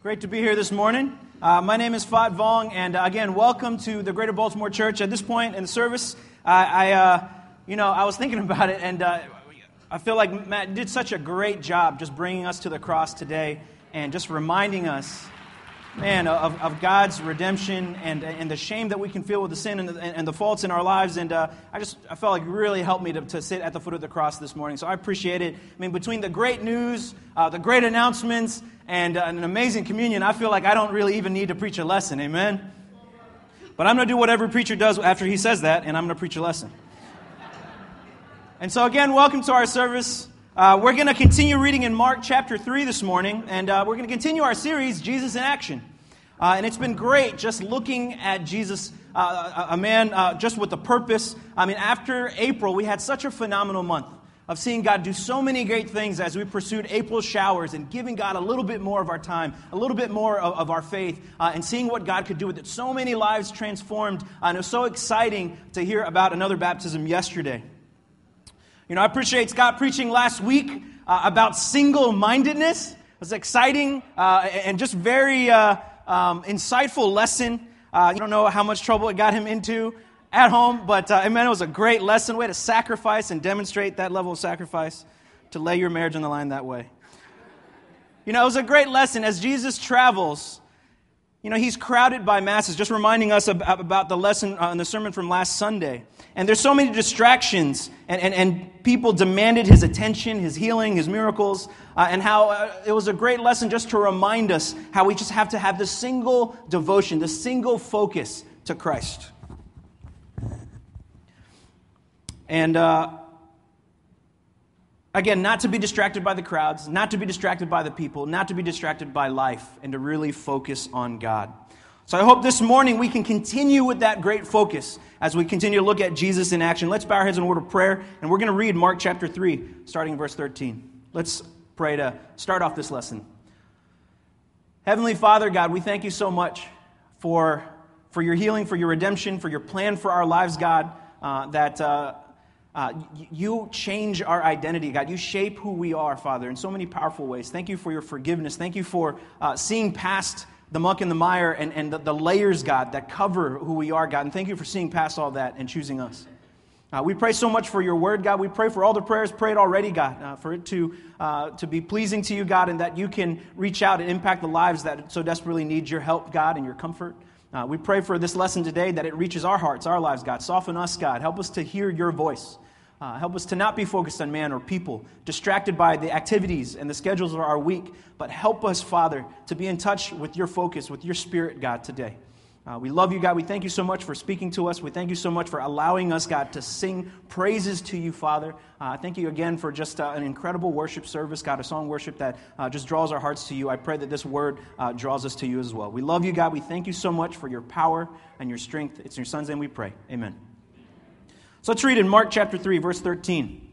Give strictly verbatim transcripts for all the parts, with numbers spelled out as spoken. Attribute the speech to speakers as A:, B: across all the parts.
A: Great to be here this morning. Uh, my name is Fat Vong, and uh, again, welcome to the Greater Baltimore Church. At this point in the service, I, I uh, you know, I was thinking about it, and uh, I feel like Matt did such a great job just bringing us to the cross today and just reminding us, man, of, of God's redemption and and the shame that we can feel with the sin and the, and the faults in our lives. And uh, I just I felt like it really helped me to, to sit at the foot of the cross this morning. So I appreciate it. I mean, between the great news, uh, the great announcements, and uh, an amazing communion, I feel like I don't really even need to preach a lesson. Amen? But I'm going to do what every preacher does after he says that, and I'm going to preach a lesson. And so again, welcome to our service. Uh, we're going to continue reading in Mark chapter three this morning, and uh, we're going to continue our series, Jesus in Action. Uh, and it's been great just looking at Jesus, uh, a, a man uh, just with a purpose. I mean, after April, we had such a phenomenal month of seeing God do so many great things as we pursued April showers and giving God a little bit more of our time, a little bit more of, of our faith, uh, and seeing what God could do with it. So many lives transformed, uh, and it was so exciting to hear about another baptism yesterday. You know, I appreciate Scott preaching last week uh, about single-mindedness. It was exciting uh, and just very uh, um, insightful lesson. Uh, you don't know how much trouble it got him into at home, but uh, man, it was a great lesson, way to sacrifice and demonstrate that level of sacrifice to lay your marriage on the line that way. You know, it was a great lesson as Jesus travels. You know, he's crowded by masses, just reminding us about, about the lesson uh, in the sermon from last Sunday. And there's so many distractions, and, and, and people demanded his attention, his healing, his miracles, uh, and how uh, it was a great lesson just to remind us how we just have to have this single devotion, this single focus to Christ. And uh, again, not to be distracted by the crowds, not to be distracted by the people, not to be distracted by life, and to really focus on God. So I hope this morning we can continue with that great focus as we continue to look at Jesus in action. Let's bow our heads in a word of prayer, and we're going to read Mark chapter three, starting in verse thirteen. Let's pray to start off this lesson. Heavenly Father, God, we thank you so much for, for your healing, for your redemption, for your plan for our lives, God, uh, that uh, uh, you change our identity, God. You shape who we are, Father, in so many powerful ways. Thank you for your forgiveness. Thank you for uh, seeing past the muck and the mire and, and the, the layers, God, that cover who we are, God. And thank you for seeing past all that and choosing us. Uh, we pray so much for your word, God. We pray for all the prayers prayed already, God, uh, for it to uh, to be pleasing to you, God, and that you can reach out and impact the lives that so desperately need your help, God, and your comfort. Uh, we pray for this lesson today that it reaches our hearts, our lives, God. Soften us, God. Help us to hear your voice. Uh, help us to not be focused on man or people, distracted by the activities and the schedules of our week, but help us, Father, to be in touch with your focus, with your spirit, God, today. Uh, we love you, God. We thank you so much for speaking to us. We thank you so much for allowing us, God, to sing praises to you, Father. Uh, thank you again for just uh, an incredible worship service, God, a song worship that uh, just draws our hearts to you. I pray that this word uh, draws us to you as well. We love you, God. We thank you so much for your power and your strength. It's in your Son's name we pray. Amen. So let's read in Mark chapter three, verse thirteen.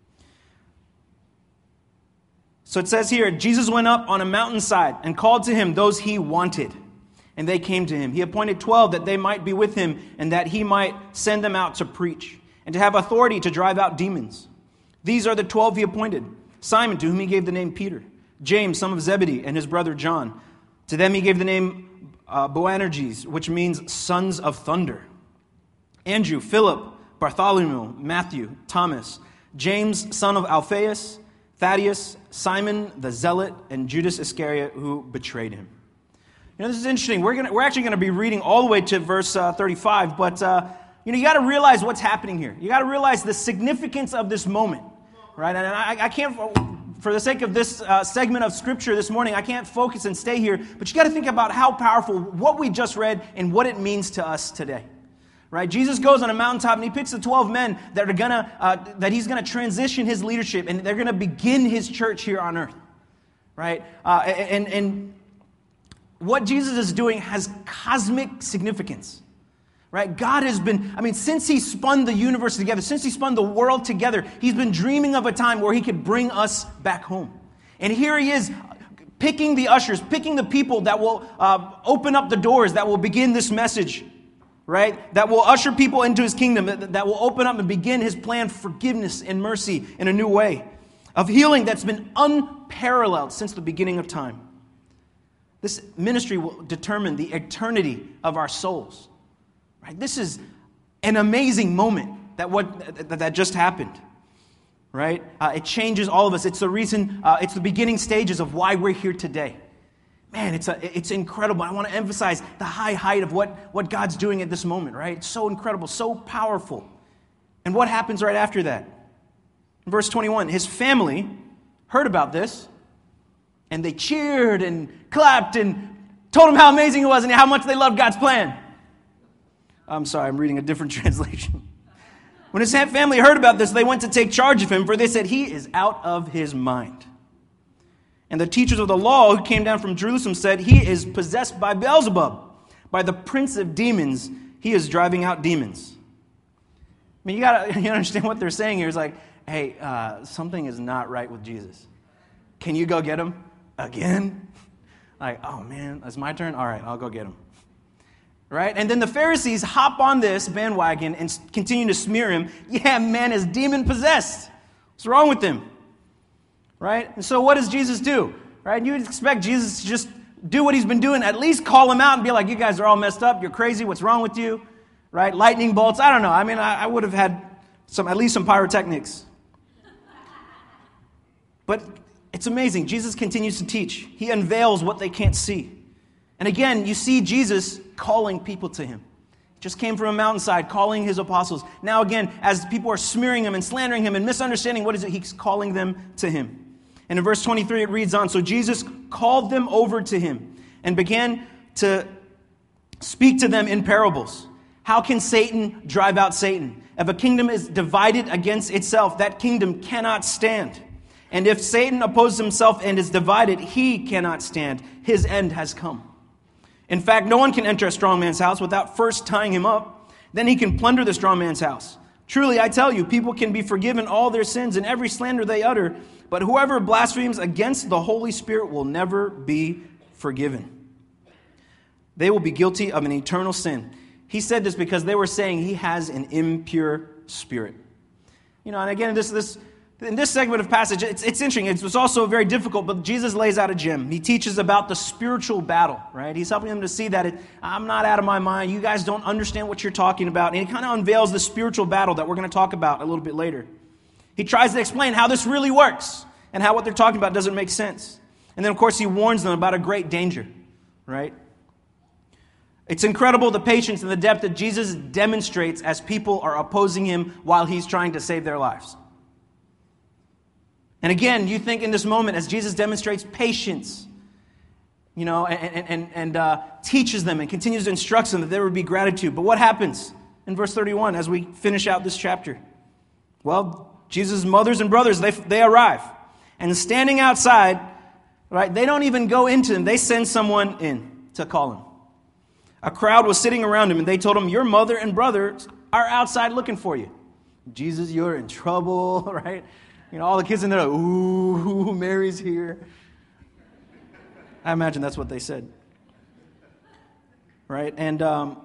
A: So it says here, Jesus went up on a mountainside and called to him those he wanted, and they came to him. He appointed twelve that they might be with him and that he might send them out to preach and to have authority to drive out demons. These are the twelve he appointed: Simon, to whom he gave the name Peter; James, son of Zebedee, and his brother John. To them he gave the name uh, Boanerges, which means sons of thunder; Andrew, Philip, Bartholomew, Matthew, Thomas, James, son of Alphaeus, Thaddeus, Simon the Zealot, and Judas Iscariot, who betrayed him. You know, this is interesting. We're gonna, we're actually going to be reading all the way to verse uh, thirty-five, but uh, you know, you got to realize what's happening here. You got to realize the significance of this moment, right? And I, I can't, for the sake of this uh, segment of Scripture this morning, I can't focus and stay here, but you got to think about how powerful what we just read and what it means to us today. Right? Jesus goes on a mountaintop and he picks the twelve men that are gonna uh, that he's gonna transition his leadership, and they're gonna begin his church here on earth. Right? Uh, and and what Jesus is doing has cosmic significance. Right? God has been, I mean, since he spun the universe together, since he spun the world together, he's been dreaming of a time where he could bring us back home. And here he is, picking the ushers, picking the people that will uh, open up the doors, that will begin this message. Right? That will usher people into his kingdom, that, that will open up and begin his plan for forgiveness and mercy in a new way, of healing that's been unparalleled since the beginning of time. This ministry will determine the eternity of our souls. Right? This is an amazing moment that what that, that just happened. Right? Uh, it changes all of us. It's the reason, uh, it's the beginning stages of why we're here today. Man, it's a, it's incredible. I want to emphasize the high height of what, what God's doing at this moment, right? It's so incredible, so powerful. And what happens right after that? In verse twenty-one, his family heard about this, and they cheered and clapped and told him how amazing it was and how much they loved God's plan. I'm sorry, I'm reading a different translation. When his family heard about this, they went to take charge of him, for they said, he is out of his mind. And the teachers of the law who came down from Jerusalem said, he is possessed by Beelzebub, by the prince of demons. He is driving out demons. I mean, you gotta you understand what they're saying here is like, hey, uh, something is not right with Jesus. Can you go get him again? Like, oh man, it's my turn? All right, I'll go get him. Right? And then the Pharisees hop on this bandwagon and continue to smear him. Yeah, man is demon possessed. What's wrong with him? Right? And so what does Jesus do? Right? You would expect Jesus to just do what he's been doing, at least call him out and be like, you guys are all messed up, you're crazy, what's wrong with you? Right? Lightning bolts, I don't know. I mean, I, I would have had some, at least some pyrotechnics. But it's amazing. Jesus continues to teach. He unveils what they can't see. And again, you see Jesus calling people to him. He just came from a mountainside calling his apostles. Now again, as people are smearing him and slandering him and misunderstanding, what is it? He's calling them to him. And in verse twenty-three, it reads on, so Jesus called them over to him and began to speak to them in parables. How can Satan drive out Satan? If a kingdom is divided against itself, that kingdom cannot stand. And if Satan opposes himself and is divided, he cannot stand. His end has come. In fact, no one can enter a strong man's house without first tying him up. Then he can plunder the strong man's house. Truly, I tell you, people can be forgiven all their sins and every slander they utter, but whoever blasphemes against the Holy Spirit will never be forgiven. They will be guilty of an eternal sin. He said this because they were saying he has an impure spirit. You know, and again, this this in this segment of passage, it's, it's interesting. It's, it's also very difficult, but Jesus lays out a gem. He teaches about the spiritual battle, right? He's helping them to see that it, I'm not out of my mind. You guys don't understand what you're talking about. And he kind of unveils the spiritual battle that we're going to talk about a little bit later. He tries to explain how this really works and how what they're talking about doesn't make sense. And then, of course, he warns them about a great danger, right? It's incredible the patience and the depth that Jesus demonstrates as people are opposing him while he's trying to save their lives. And again, you think in this moment, as Jesus demonstrates patience, you know, and, and, and uh, teaches them and continues to instruct them that there would be gratitude. But what happens in verse thirty-one as we finish out this chapter? Well, Jesus' mothers and brothers, they, they arrive. And standing outside, right, they don't even go into him. They send someone in to call him. A crowd was sitting around him, and they told him, your mother and brothers are outside looking for you. Jesus, you're in trouble, right? You know, all the kids in there are like, ooh, Mary's here. I imagine that's what they said. Right? And um,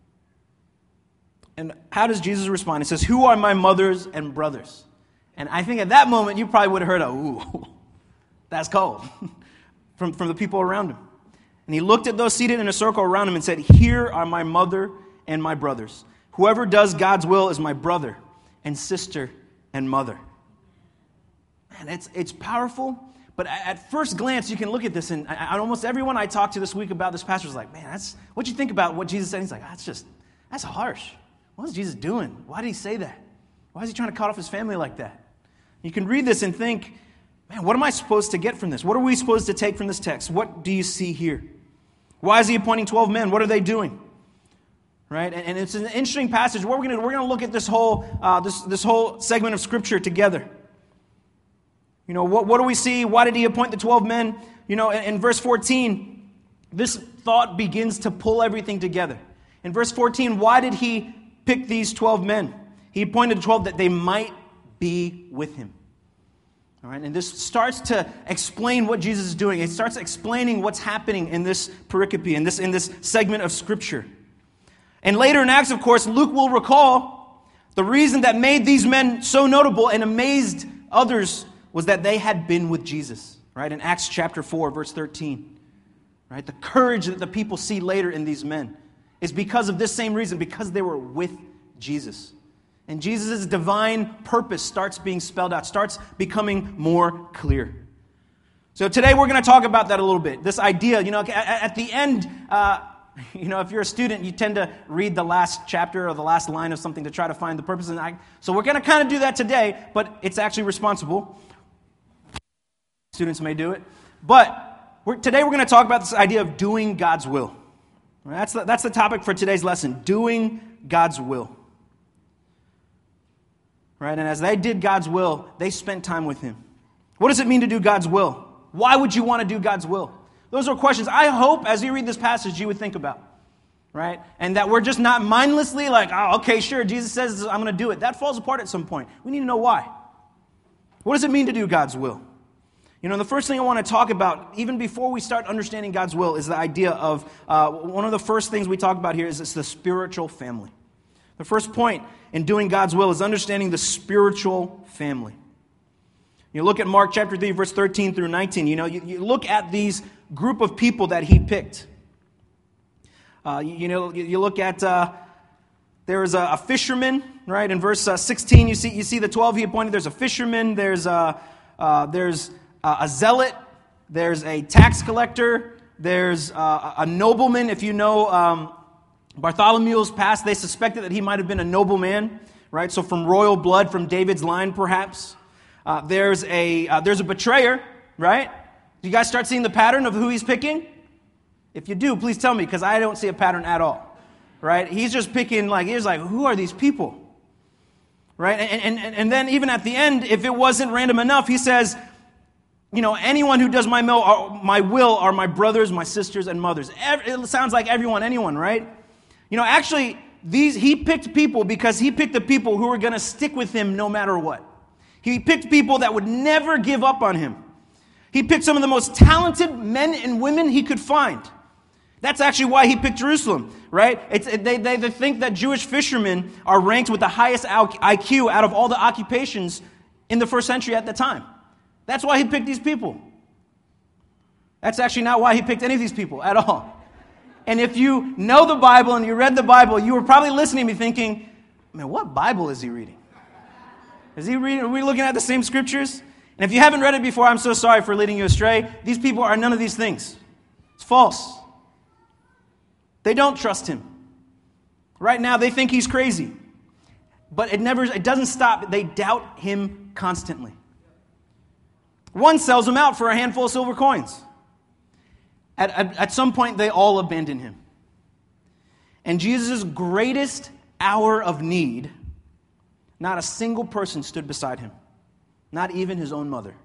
A: and how does Jesus respond? He says, who are my mothers and brothers? And I think at that moment, you probably would have heard a, ooh, that's cold, from, from the people around him. And he looked at those seated in a circle around him and said, here are my mother and my brothers. Whoever does God's will is my brother and sister and mother. And it's it's powerful, but at first glance, you can look at this, and I, almost everyone I talked to this week about this passage was like, man, that's what'd you think about what Jesus said? He's like, that's just, that's harsh. What is Jesus doing? Why did he say that? Why is he trying to cut off his family like that? You can read this and think, man, what am I supposed to get from this? What are we supposed to take from this text? What do you see here? Why is he appointing twelve men? What are they doing? Right? And, and it's an interesting passage. What we're going to we're going to look at this whole uh, this this whole segment of Scripture together. You know, what, what do we see? Why did he appoint the twelve men? You know, in, in verse fourteen, this thought begins to pull everything together. In verse fourteen, why did he pick these twelve men? He appointed twelve that they might be with him. All right, and this starts to explain what Jesus is doing. It starts explaining what's happening in this pericope, in this, in this segment of Scripture. And later in Acts, of course, Luke will recall the reason that made these men so notable and amazed others was that they had been with Jesus, right? In Acts chapter four, verse thirteen. right? The courage that the people see later in these men is because of this same reason, because they were with Jesus. And Jesus' divine purpose starts being spelled out, starts becoming more clear. So today we're going to talk about that a little bit. This idea, you know, at, at the end, uh, you know, if you're a student, you tend to read the last chapter or the last line of something to try to find the purpose. And I, so we're going to kind of do that today, but it's actually responsible. Students may do it. But we're, today we're going to talk about this idea of doing God's will. That's the, that's the topic for today's lesson, doing God's will. Right? And as they did God's will, they spent time with Him. What does it mean to do God's will? Why would you want to do God's will? Those are questions I hope as you read this passage you would think about. Right? And that we're just not mindlessly like, oh, okay, sure, Jesus says I'm going to do it. That falls apart at some point. We need to know why. What does it mean to do God's will? You know, the first thing I want to talk about, even before we start understanding God's will, is the idea of, uh, one of the first things we talk about here is it's the spiritual family. The first point in doing God's will is understanding the spiritual family. You look at Mark chapter three, verse thirteen through nineteen. You know, you, you look at these group of people that He picked. Uh, you, you know, you, you look at, uh, there is a, a fisherman, right? In verse uh, sixteen, you see you see the twelve He appointed. There's a fisherman, there's a, uh, there's a, a zealot, there's a tax collector, there's uh, a nobleman. If you know um, Bartholomew's past, they suspected that he might have been a nobleman, right? So from royal blood, from David's line, perhaps. Uh, there's a uh, there's a betrayer, right? Do you guys start seeing the pattern of who he's picking? If you do, please tell me, because I don't see a pattern at all, right? He's just picking, like, he's like, who are these people? Right? And, and, and then even at the end, if it wasn't random enough, he says, you know, anyone who does my will, are, my will are my brothers, my sisters, and mothers. It sounds like everyone, anyone, right? You know, actually, these he picked people because he picked the people who were going to stick with him no matter what. He picked people that would never give up on him. He picked some of the most talented men and women he could find. That's actually why he picked Jerusalem, right? It's, they, they, they think that Jewish fishermen are ranked with the highest I Q out of all the occupations in the first century at the time. That's why he picked these people. That's actually not why he picked any of these people at all. And if you know the Bible and you read the Bible, you were probably listening to me thinking, man, what Bible is he reading? Is he reading? Are we looking at the same scriptures? And if you haven't read it before, I'm so sorry for leading you astray. These people are none of these things. It's false. They don't trust him. Right now, they think he's crazy. But it never, it doesn't stop. They doubt him constantly. One sells him out for a handful of silver coins. At, at, at some point, they all abandon him. And Jesus' greatest hour of need, not a single person stood beside him. Not even his own mother.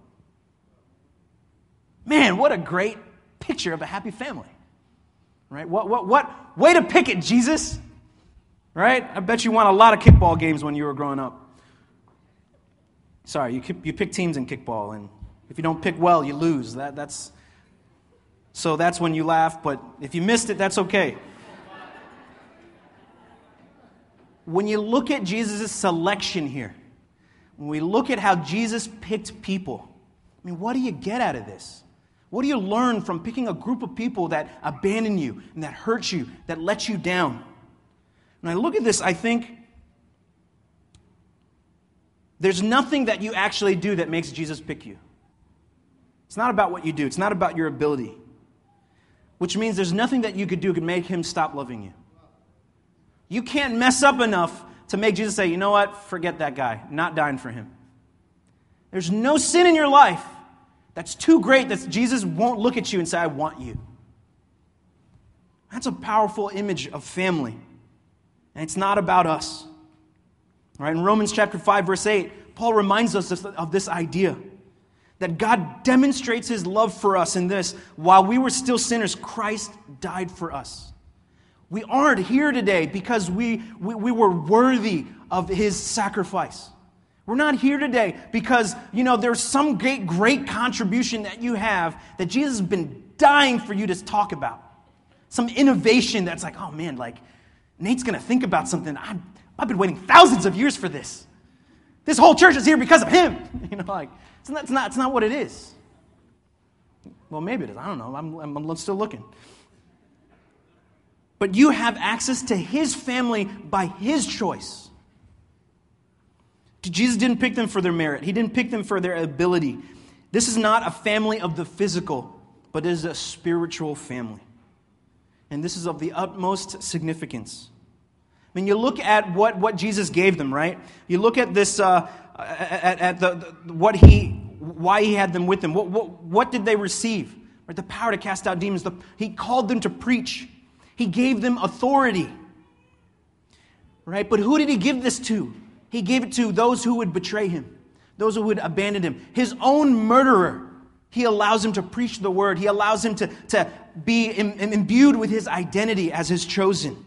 A: Man, what a great picture of a happy family. Right? What, what, what way to pick it, Jesus. Right? I bet you won a lot of kickball games when you were growing up. Sorry, you, you pick teams in kickball, and if you don't pick well, you lose. That, that's So that's when you laugh, but if you missed it, that's okay. When you look at Jesus' selection here, when we look at how Jesus picked people, I mean, what do you get out of this? What do you learn from picking a group of people that abandon you and that hurt you, that let you down? When I look at this, I think there's nothing that you actually do that makes Jesus pick you. It's not about what you do. It's not about your ability. Which means there's nothing that you could do could make him stop loving you. You can't mess up enough to make Jesus say, you know what, forget that guy, not dying for him. There's no sin in your life that's too great that Jesus won't look at you and say, I want you. That's a powerful image of family. And it's not about us. Right? In Romans chapter five, verse eight, Paul reminds us of this idea that God demonstrates his love for us in this. While we were still sinners, Christ died for us. We aren't here today because we, we, we were worthy of his sacrifice. We're not here today because, you know, there's some great, great contribution that you have that Jesus has been dying for you to talk about. Some innovation that's like, oh man, like, Nate's going to think about something. I've, I've been waiting thousands of years for this. This whole church is here because of him. You know, like, it's not, it's not, it's not what it is. Well, maybe it is. I don't know. I'm, I'm still looking. But you have access to his family by his choice. Jesus didn't pick them for their merit. He didn't pick them for their ability. This is not a family of the physical, but it is a spiritual family. And this is of the utmost significance. I mean, you look at what, what Jesus gave them, right? You look at this, uh, at, at the, the what he, why he had them with them. What, what, what did they receive? Right? The power to cast out demons. The, he called them to preach. He gave them authority. Right? But who did he give this to? He gave it to those who would betray him, those who would abandon him. His own murderer, he allows him to preach the word. He allows him to, to be im- imbued with his identity as his chosen.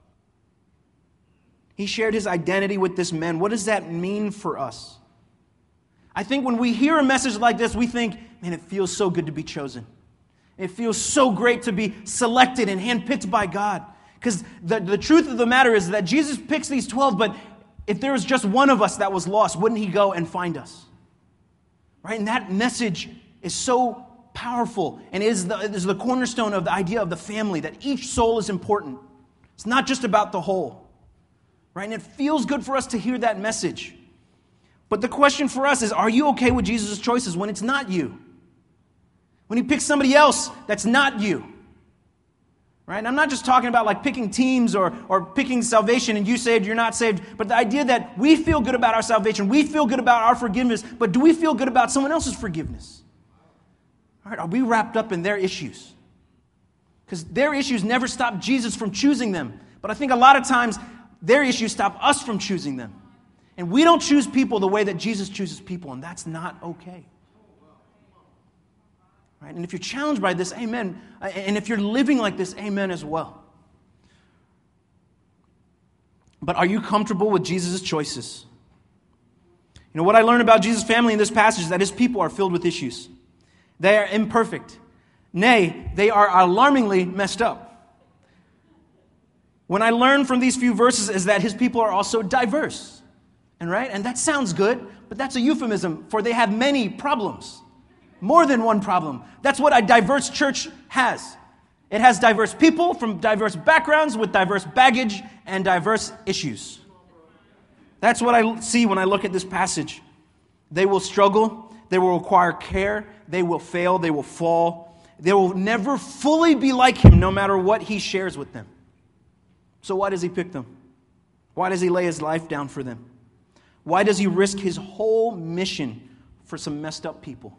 A: He shared his identity with this man. What does that mean for us? I think when we hear a message like this, we think, man, it feels so good to be chosen. It feels so great to be selected and handpicked by God. Because the, the truth of the matter is that Jesus picks these twelve, but if there was just one of us that was lost, wouldn't he go and find us? Right? And that message is so powerful and is the, is the cornerstone of the idea of the family, that each soul is important. It's not just about the whole. Right? And it feels good for us to hear that message. But the question for us is, are you okay with Jesus' choices when it's not you? When he picks somebody else that's not you? Right? And I'm not just talking about like picking teams or, or picking salvation and you saved, you're not saved, but the idea that we feel good about our salvation, we feel good about our forgiveness, but do we feel good about someone else's forgiveness? All right, are we wrapped up in their issues? Because their issues never stop Jesus from choosing them. But I think a lot of times their issues stop us from choosing them. And we don't choose people the way that Jesus chooses people, and that's not okay. Right? And if you're challenged by this, amen. And if you're living like this, amen as well. But are you comfortable with Jesus' choices? You know, what I learned about Jesus' family in this passage is that his people are filled with issues. They are imperfect. Nay, they are alarmingly messed up. When I learned from these few verses is that his people are also diverse. And right? And that sounds good, but that's a euphemism for they have many problems. More than one problem. That's what a diverse church has. It has diverse people from diverse backgrounds with diverse baggage and diverse issues. That's what I see when I look at this passage. They will struggle. They will require care. They will fail. They will fall. They will never fully be like him no matter what he shares with them. So why does he pick them? Why does he lay his life down for them? Why does he risk his whole mission for some messed up people?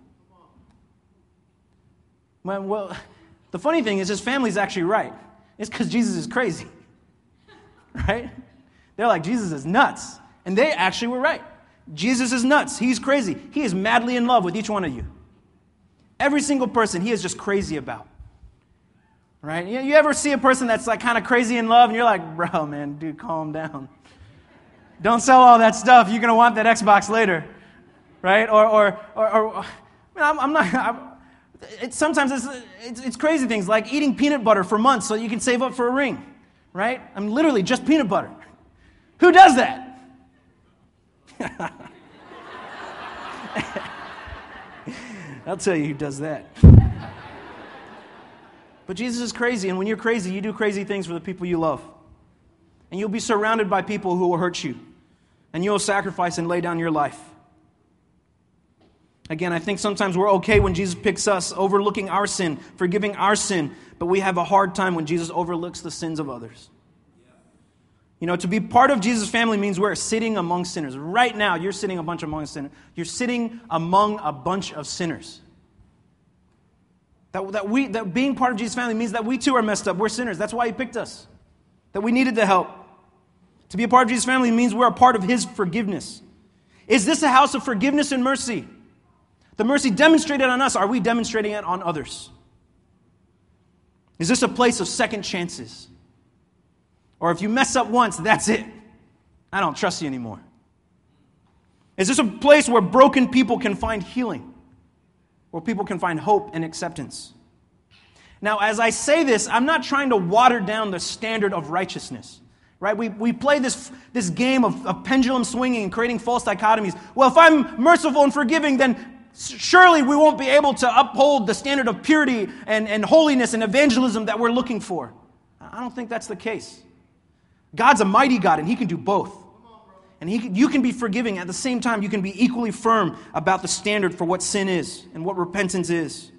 A: Well, the funny thing is his family's actually right. It's because Jesus is crazy. Right? They're like, Jesus is nuts. And they actually were right. Jesus is nuts. He's crazy. He is madly in love with each one of you. Every single person he is just crazy about. Right? You, you ever see a person that's like kind of crazy in love and you're like, bro, man, dude, calm down. Don't sell all that stuff. You're going to want that Xbox later. Right? Or, or, or, or I mean, I'm, I'm not... I'm, It's, sometimes it's, it's, it's crazy things like eating peanut butter for months so you can save up for a ring, right? I'm literally just peanut butter. Who does that? I'll tell you who does that. But Jesus is crazy, and when you're crazy, you do crazy things for the people you love. And you'll be surrounded by people who will hurt you, and you'll sacrifice and lay down your life. Again, I think sometimes we're okay when Jesus picks us, overlooking our sin, forgiving our sin, but we have a hard time when Jesus overlooks the sins of others. You know, to be part of Jesus' family means we're sitting among sinners. Right now, you're sitting a bunch among sinners. You're sitting among a bunch of sinners. That, that, we, that being part of Jesus' family means that we too are messed up. We're sinners. That's why he picked us. That we needed the help. To be a part of Jesus' family means we're a part of his forgiveness. Is this a house of forgiveness and mercy? The mercy demonstrated on us, are we demonstrating it on others? Is this a place of second chances? Or if you mess up once, that's it. I don't trust you anymore. Is this a place where broken people can find healing? Where people can find hope and acceptance? Now, as I say this, I'm not trying to water down the standard of righteousness. Right? We, we play this, this game of, of pendulum swinging and creating false dichotomies. Well, if I'm merciful and forgiving, then surely we won't be able to uphold the standard of purity and, and holiness and evangelism that we're looking for. I don't think that's the case. God's a mighty God, and He can do both. And he, you can be forgiving. At the same time, you can be equally firm about the standard for what sin is and what repentance is.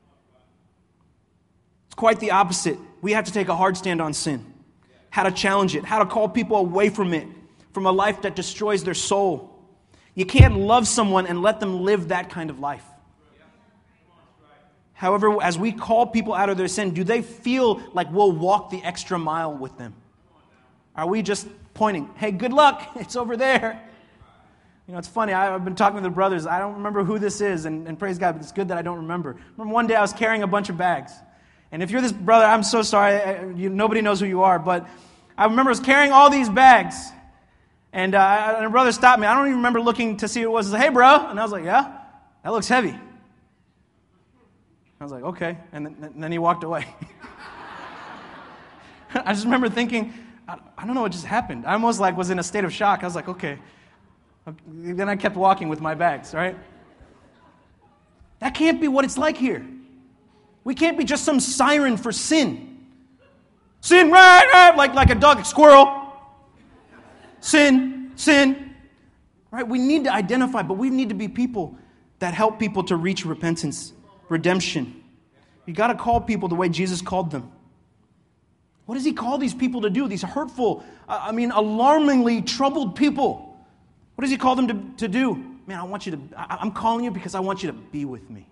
A: It's quite the opposite. We have to take a hard stand on sin. How to challenge it. How to call people away from it. From a life that destroys their soul. You can't love someone and let them live that kind of life. However, as we call people out of their sin, do they feel like we'll walk the extra mile with them? Are we just pointing, hey, good luck, it's over there? You know, it's funny, I've been talking to the brothers, I don't remember who this is, and, and praise God, but it's good that I don't remember. Remember one day I was carrying a bunch of bags, and if you're this brother, I'm so sorry, I, you, nobody knows who you are, but I remember I was carrying all these bags, and, uh, and a brother stopped me. I don't even remember looking to see who it was. He said, hey, bro, and I was like, yeah, that looks heavy. I was like, okay, and then, and then he walked away. I just remember thinking, I don't know what just happened. I almost like was in a state of shock. I was like, okay. Then I kept walking with my bags, right? That can't be what it's like here. We can't be just some siren for sin. Sin, right, right, like, like a dog, a squirrel. Sin, sin. Right? We need to identify, but we need to be people that help people to reach repentance, redemption. You got to call people the way Jesus called them. What does He call these people to do? These hurtful, uh, I mean, alarmingly troubled people. What does He call them to, to do? Man, I want you to, I, I'm calling you because I want you to be with me.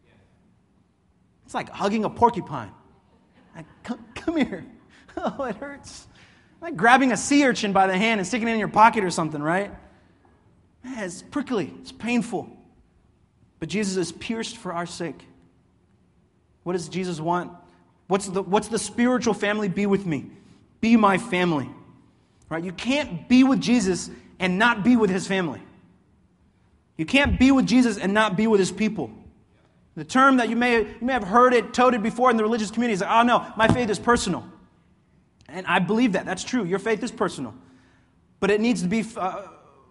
A: It's like hugging a porcupine. Like, come, come here. Oh, it hurts. Like grabbing a sea urchin by the hand and sticking it in your pocket or something, right? Man, it's prickly. It's painful. But Jesus is pierced for our sake. What does Jesus want? What's the, what's the spiritual family? Be with me. Be my family. Right? You can't be with Jesus and not be with His family. You can't be with Jesus and not be with His people. The term that you may, you may have heard it toted before in the religious community is like, oh no, my faith is personal. And I believe that. That's true. Your faith is personal. But it needs to be uh,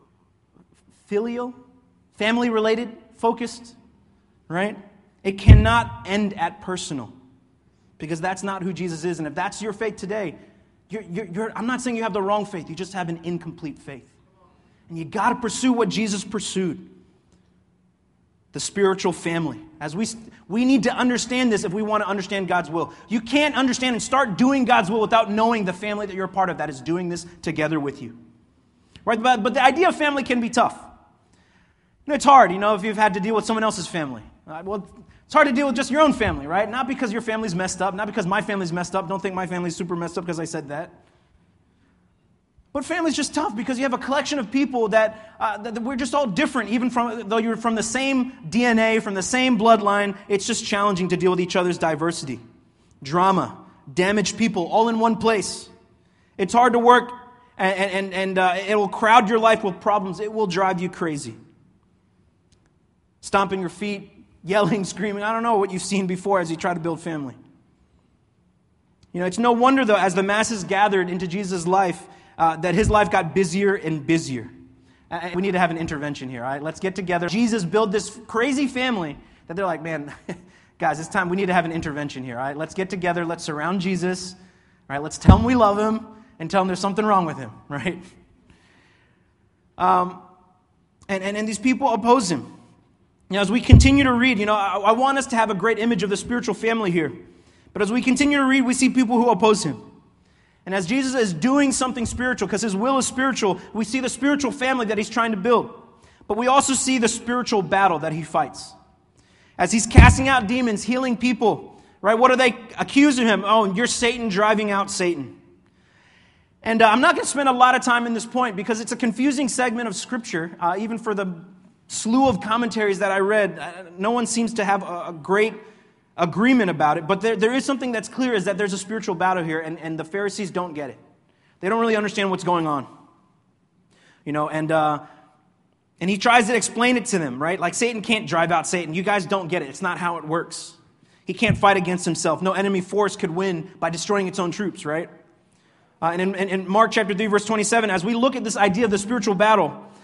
A: filial, family-related, focused, right? It cannot end at personal. Because that's not who Jesus is. And if that's your faith today, you're, you're, you're, I'm not saying you have the wrong faith. You just have an incomplete faith. And you got to pursue what Jesus pursued. The spiritual family. As we, we need to understand this if we want to understand God's will. You can't understand and start doing God's will without knowing the family that you're a part of that is doing this together with you. Right? But, but the idea of family can be tough. You know, it's hard, you know, if you've had to deal with someone else's family. Uh, well, it's hard to deal with just your own family, right? Not because your family's messed up, not because my family's messed up. Don't think my family's super messed up because I said that. But family's just tough because you have a collection of people that, uh, that, that we're just all different, even from though you're from the same D N A, from the same bloodline. It's just challenging to deal with each other's diversity, drama, damaged people, all in one place. It's hard to work, and and and uh, it will crowd your life with problems. It will drive you crazy. Stomping your feet. Yelling, screaming, I don't know what you've seen before as you try to build family. You know, it's no wonder, though, as the masses gathered into Jesus' life, uh, that His life got busier and busier. And we need to have an intervention here, all right? Let's get together. Jesus built this crazy family that they're like, man, guys, it's time. We need to have an intervention here, all right? Let's get together. Let's surround Jesus, all right? Let's tell Him we love Him and tell Him there's something wrong with Him, right? Um, and, and, and these people oppose Him. Now, as we continue to read, you know, I, I want us to have a great image of the spiritual family here. But as we continue to read, we see people who oppose Him. And as Jesus is doing something spiritual, because His will is spiritual, we see the spiritual family that He's trying to build. But we also see the spiritual battle that He fights. As He's casting out demons, healing people, right? What are they accusing Him? Oh, you're Satan driving out Satan. And uh, I'm not going to spend a lot of time in this point because it's a confusing segment of Scripture, uh, even for the slew of commentaries that I read. No one seems to have a, a great agreement about it, but there, there is something that's clear, is that there's a spiritual battle here, and, and the Pharisees don't get it. They don't really understand what's going on. You know, and uh, and He tries to explain it to them, right? Like Satan can't drive out Satan. You guys don't get it. It's not how it works. He can't fight against himself. No enemy force could win by destroying its own troops, right? Uh, and in, in Mark chapter three, verse twenty-seven, as we look at this idea of the spiritual battle,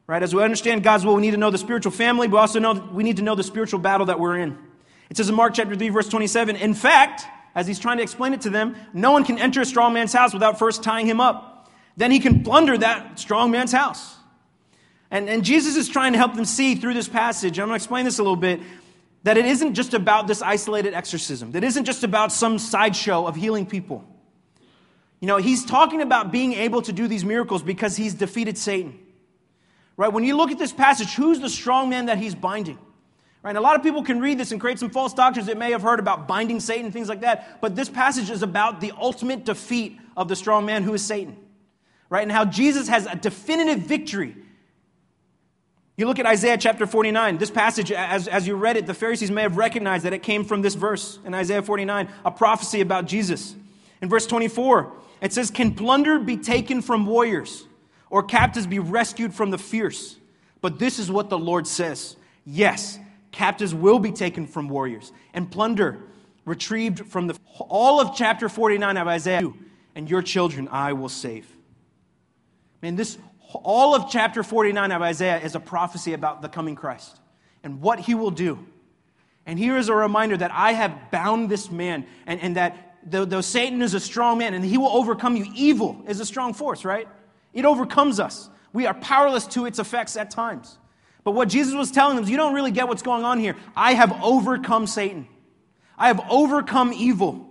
A: Right? As we understand God's will, we need to know the spiritual family, but also know we need to know the spiritual battle that we're in. It says in Mark chapter three, verse twenty-seven, in fact, as he's trying to explain it to them, no one can enter a strong man's house without first tying him up. Then he can plunder that strong man's house. And, and Jesus is trying to help them see through this passage, and I'm going to explain this a little bit, that it isn't just about this isolated exorcism. That isn't just about some sideshow of healing people. You know, he's talking about being able to do these miracles because he's defeated Satan. Right? When you look at this passage, who's the strong man that he's binding? Right? And a lot of people can read this and create some false doctrines that may have heard about binding Satan and things like that. But this passage is about the ultimate defeat of the strong man who is Satan. Right? And how Jesus has a definitive victory. You look at Isaiah chapter forty-nine. This passage, as, as you read it, the Pharisees may have recognized that it came from this verse in Isaiah forty-nine, a prophecy about Jesus. In verse twenty-four, it says, can plunder be taken from warriors, or captives be rescued from the fierce? But this is what the Lord says. Yes, captives will be taken from warriors, and plunder retrieved from the... All of chapter forty-nine of Isaiah, and your children I will save. Man, this... All of chapter forty-nine of Isaiah is a prophecy about the coming Christ and what he will do. And here is a reminder that I have bound this man, and, and that though, though Satan is a strong man and he will overcome you, evil is a strong force, right? It overcomes us. We are powerless to its effects at times. But what Jesus was telling them is, you don't really get what's going on here. I have overcome Satan. I have overcome evil.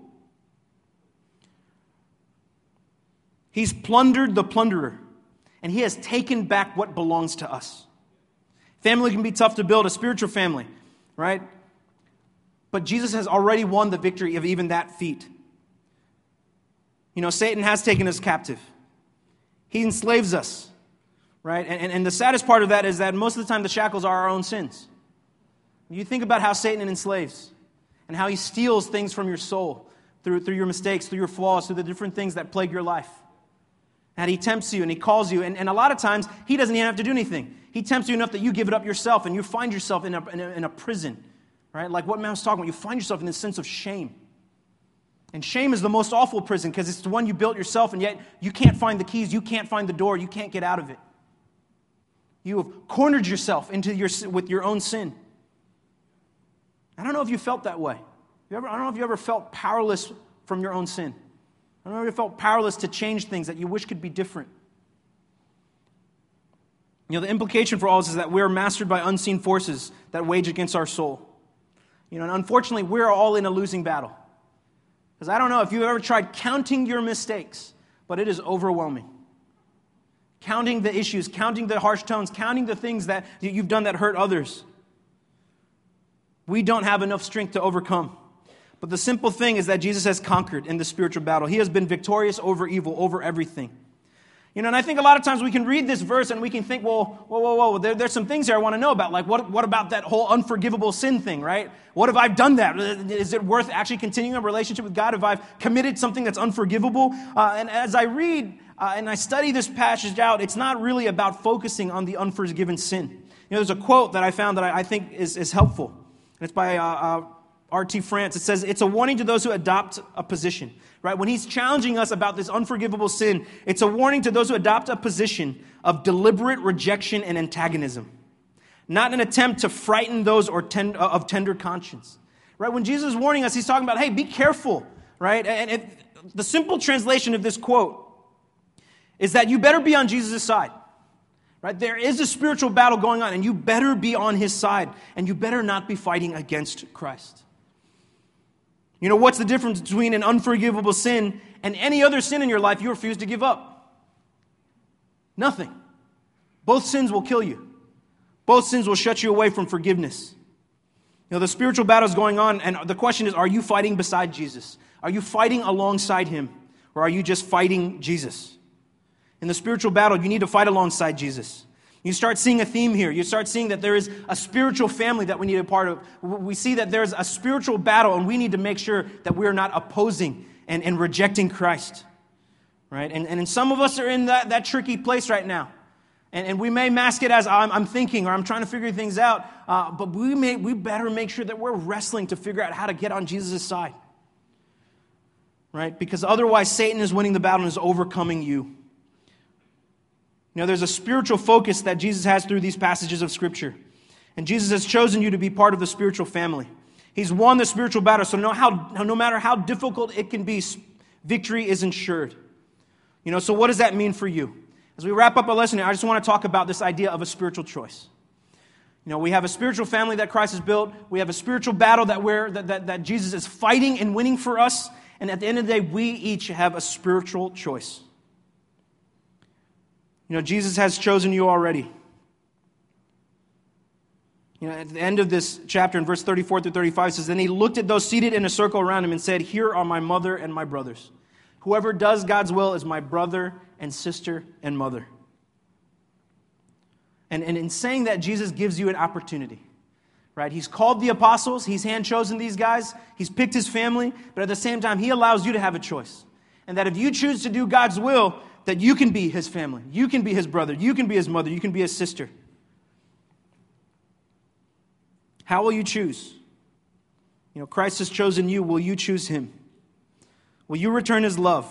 A: He's plundered the plunderer. And he has taken back what belongs to us. Family can be tough to build, a spiritual family, right? But Jesus has already won the victory of even that feat. You know, Satan has taken us captive. He enslaves us, right? And, and, and the saddest part of that is that most of the time the shackles are our own sins. You think about how Satan enslaves and how he steals things from your soul through, through your mistakes, through your flaws, through the different things that plague your life. And he tempts you and he calls you. And, and a lot of times, he doesn't even have to do anything. He tempts you enough that you give it up yourself and you find yourself in a, in a, in a prison. Right? Like what Matt was talking about. You find yourself in this sense of shame. And shame is the most awful prison because it's the one you built yourself, and yet you can't find the keys. You can't find the door. You can't get out of it. You have cornered yourself into your, with your own sin. I don't know if you felt that way. You ever, I don't know if you ever felt powerless from your own sin. I don't know if you felt powerless to change things that you wish could be different. You know, the implication for all this is that we're mastered by unseen forces that wage against our soul. You know, and unfortunately, we're all in a losing battle. Because I don't know if you've ever tried counting your mistakes, but it is overwhelming. Counting the issues, counting the harsh tones, counting the things that you've done that hurt others. We don't have enough strength to overcome. But the simple thing is that Jesus has conquered in the spiritual battle. He has been victorious over evil, over everything. You know, and I think a lot of times we can read this verse and we can think, well, whoa, whoa, whoa, there, there's some things here I want to know about. Like, what, what about that whole unforgivable sin thing, right? What if I've done that? Is it worth actually continuing a relationship with God if I've committed something that's unforgivable? Uh, and as I read uh, and I study this passage out, it's not really about focusing on the unforgiven sin. You know, there's a quote that I found that I, I think is, is helpful. And it's by... Uh, uh, R T France. It says, it's a warning to those who adopt a position, right? When he's challenging us about this unforgivable sin, it's a warning to those who adopt a position of deliberate rejection and antagonism, not an attempt to frighten those or ten, of tender conscience, right? When Jesus is warning us, he's talking about, hey, be careful, right? And if, the simple translation of this quote is that you better be on Jesus' side, right? There is a spiritual battle going on, and you better be on his side, and you better not be fighting against Christ. You know, what's the difference between an unforgivable sin and any other sin in your life you refuse to give up? Nothing. Both sins will kill you. Both sins will shut you away from forgiveness. You know, the spiritual battle is going on, and the question is, are you fighting beside Jesus? Are you fighting alongside him? Or are you just fighting Jesus? In the spiritual battle, you need to fight alongside Jesus. You start seeing a theme here. You start seeing that there is a spiritual family that we need a part of. We see that there's a spiritual battle, and we need to make sure that we're not opposing and, and rejecting Christ. Right? And, and some of us are in that, that tricky place right now. And, and we may mask it as I'm, I'm thinking or I'm trying to figure things out. Uh, but we may we better make sure that we're wrestling to figure out how to get on Jesus' side. Right? Because otherwise Satan is winning the battle and is overcoming you. You know, there's a spiritual focus that Jesus has through these passages of Scripture. And Jesus has chosen you to be part of the spiritual family. He's won the spiritual battle, so no, how, no matter how difficult it can be, victory is ensured. You know, so what does that mean for you? As we wrap up our lesson here, I just want to talk about this idea of a spiritual choice. You know, we have a spiritual family that Christ has built. We have a spiritual battle that, we're, that, that, that Jesus is fighting and winning for us. And at the end of the day, we each have a spiritual choice. You know, Jesus has chosen you already. You know, at the end of this chapter, in verse thirty-four through thirty-five, it says, "Then he looked at those seated in a circle around him and said, 'Here are my mother and my brothers. Whoever does God's will is my brother and sister and mother.'" And, and in saying that, Jesus gives you an opportunity. Right? He's called the apostles. He's hand-chosen these guys. He's picked his family. But at the same time, he allows you to have a choice. And that if you choose to do God's will, that you can be his family. You can be his brother. You can be his mother. You can be his sister. How will you choose? You know, Christ has chosen you. Will you choose him? Will you return his love?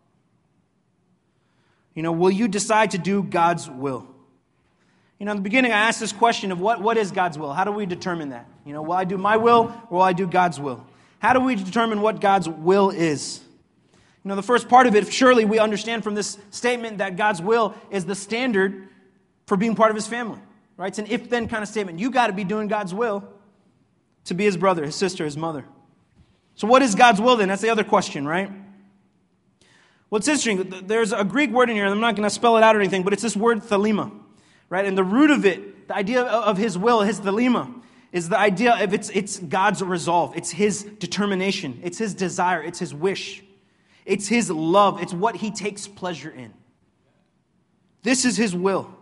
A: You know, will you decide to do God's will? You know, in the beginning, I asked this question of what, what is God's will? How do we determine that? You know, will I do my will or will I do God's will? How do we determine what God's will is? You know, the first part of it, surely we understand from this statement that God's will is the standard for being part of his family. Right? It's an if-then kind of statement. You got to be doing God's will to be his brother, his sister, his mother. So what is God's will then? That's the other question, right? Well, it's interesting. There's a Greek word in here, and I'm not going to spell it out or anything, but it's this word thelema. Right? And the root of it, the idea of his will, his thelema, is the idea of it's, it's God's resolve. It's his determination. It's his desire. It's his wish. It's his love. It's what he takes pleasure in. This is his will.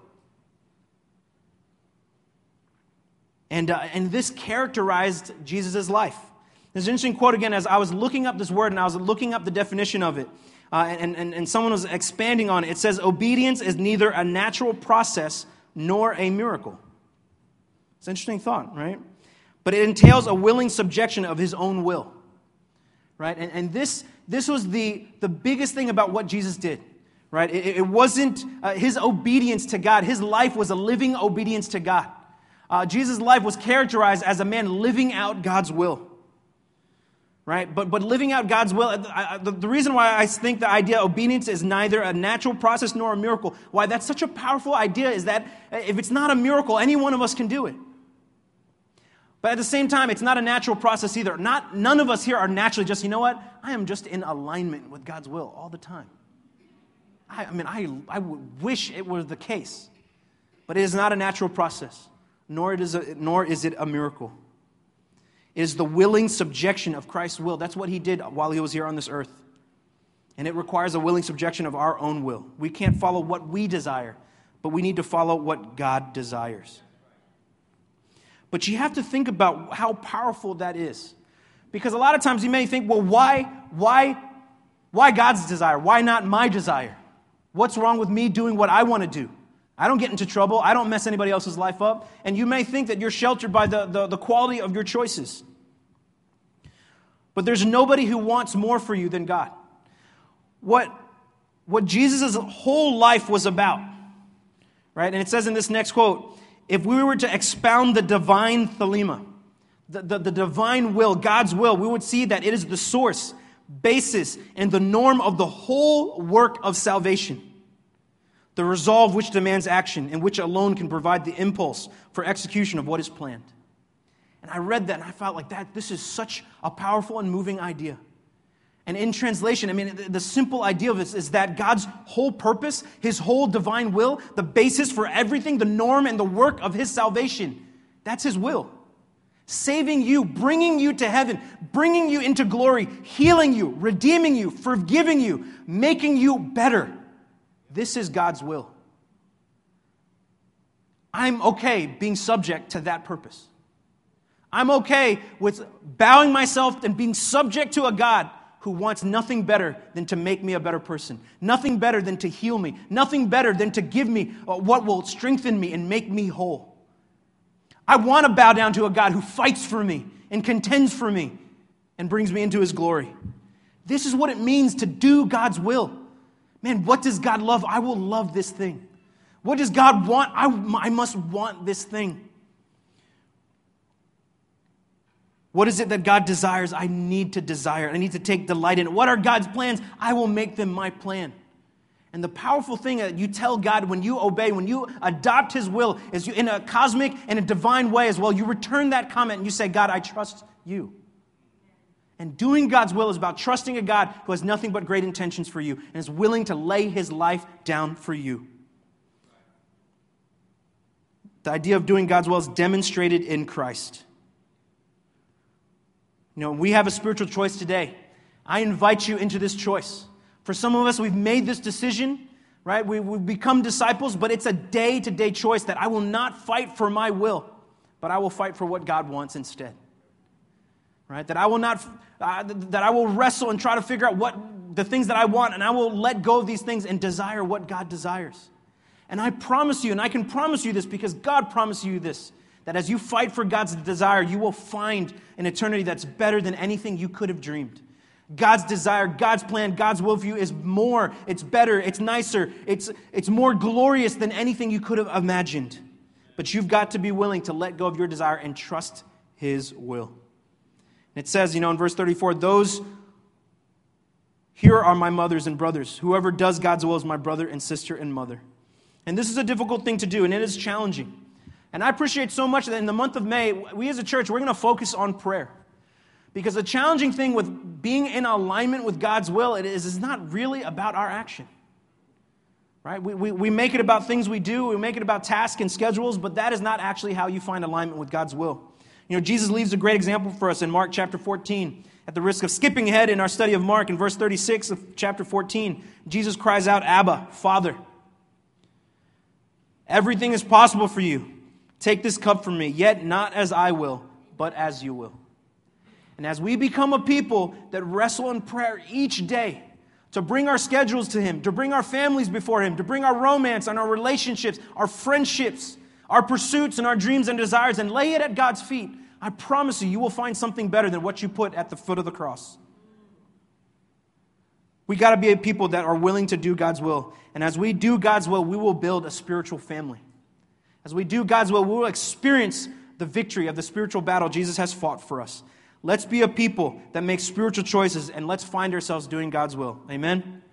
A: And, uh, and this characterized Jesus' life. There's an interesting quote again as I was looking up this word and I was looking up the definition of it. Uh, and, and, and someone was expanding on it. It says, obedience is neither a natural process nor a miracle. It's an interesting thought, right? But it entails a willing subjection of his own will. Right? And, and this, this was the, the biggest thing about what Jesus did. Right? It, it wasn't uh, his obedience to God. His life was a living obedience to God. Uh, Jesus' life was characterized as a man living out God's will. Right? But but living out God's will, I, I, the, the reason why I think the idea of obedience is neither a natural process nor a miracle, why that's such a powerful idea is that if it's not a miracle, any one of us can do it. But at the same time, it's not a natural process either. Not None of us here are naturally just, you know what? I am just in alignment with God's will all the time. I, I mean, I, I would wish it were the case. But it is not a natural process. Nor, it is a, nor is it a miracle. It is the willing subjection of Christ's will. That's what he did while he was here on this earth. And it requires a willing subjection of our own will. We can't follow what we desire, but we need to follow what God desires. But you have to think about how powerful that is. Because a lot of times you may think, well, why, why, why God's desire? Why not my desire? What's wrong with me doing what I want to do? I don't get into trouble. I don't mess anybody else's life up. And you may think that you're sheltered by the, the, the quality of your choices. But there's nobody who wants more for you than God. What, what Jesus' whole life was about, right? And it says in this next quote, if we were to expound the divine thelema, the, the, the divine will, God's will, we would see that it is the source, basis, and the norm of the whole work of salvation. The resolve which demands action and which alone can provide the impulse for execution of what is planned. And I read that and I felt like that this is such a powerful and moving idea. And in translation, I mean, the, the simple idea of this is that God's whole purpose, his whole divine will, the basis for everything, the norm and the work of his salvation, that's his will. Saving you, bringing you to heaven, bringing you into glory, healing you, redeeming you, forgiving you, making you better. This is God's will. I'm okay being subject to that purpose. I'm okay with bowing myself and being subject to a God who wants nothing better than to make me a better person. Nothing better than to heal me. Nothing better than to give me what will strengthen me and make me whole. I want to bow down to a God who fights for me and contends for me and brings me into his glory. This is what it means to do God's will. Man, what does God love? I will love this thing. What does God want? I, I must want this thing. What is it that God desires? I need to desire. I need to take delight in it. What are God's plans? I will make them my plan. And the powerful thing that you tell God when you obey, when you adopt His will, is you, in a cosmic and a divine way as well, you return that comment and you say, God, I trust you. And doing God's will is about trusting a God who has nothing but great intentions for you and is willing to lay His life down for you. The idea of doing God's will is demonstrated in Christ. You know, we have a spiritual choice today. I invite you into this choice. For some of us, we've made this decision, right? We, we've become disciples, but it's a day-to-day choice that I will not fight for my will, but I will fight for what God wants instead. Right? That I will not, uh, that I will wrestle and try to figure out what the things that I want, and I will let go of these things and desire what God desires. And I promise you, and I can promise you this because God promised you this, that as you fight for God's desire, you will find an eternity that's better than anything you could have dreamed. God's desire, God's plan, God's will for you is more, it's better, it's nicer, it's, it's more glorious than anything you could have imagined. But you've got to be willing to let go of your desire and trust His will. It says, you know, in verse thirty-four, those here are my mothers and brothers. Whoever does God's will is my brother and sister and mother. And this is a difficult thing to do, and it is challenging. And I appreciate so much that in the month of May, we as a church, we're going to focus on prayer. Because the challenging thing with being in alignment with God's will, it is, is not really about our action. Right? We, we, we make it about things we do, we make it about tasks and schedules, but that is not actually how you find alignment with God's will. You know, Jesus leaves a great example for us in Mark chapter fourteen. At the risk of skipping ahead in our study of Mark, in verse thirty-six of chapter fourteen, Jesus cries out, Abba, Father, everything is possible for you. Take this cup from me, yet not as I will, but as you will. And as we become a people that wrestle in prayer each day to bring our schedules to Him, to bring our families before Him, to bring our romance and our relationships, our friendships, our pursuits and our dreams and desires, and lay it at God's feet, I promise you, you will find something better than what you put at the foot of the cross. We got to be a people that are willing to do God's will. And as we do God's will, we will build a spiritual family. As we do God's will, we will experience the victory of the spiritual battle Jesus has fought for us. Let's be a people that make spiritual choices, and let's find ourselves doing God's will. Amen?